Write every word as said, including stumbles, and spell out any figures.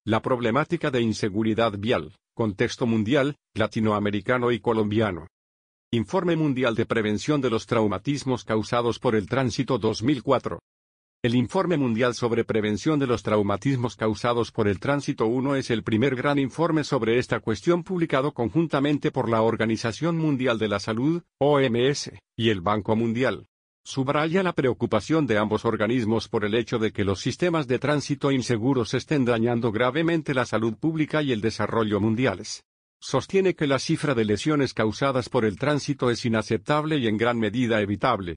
La problemática de inseguridad vial, contexto mundial, latinoamericano y colombiano. Informe Mundial de Prevención de los Traumatismos Causados por el Tránsito dos mil cuatro. El Informe Mundial sobre Prevención de los Traumatismos Causados por el Tránsito uno es el primer gran informe sobre esta cuestión publicado conjuntamente por la Organización Mundial de la Salud, O M S, y el Banco Mundial. Subraya la preocupación de ambos organismos por el hecho de que los sistemas de tránsito inseguros estén dañando gravemente la salud pública y el desarrollo mundiales. Sostiene que la cifra de lesiones causadas por el tránsito es inaceptable y en gran medida evitable,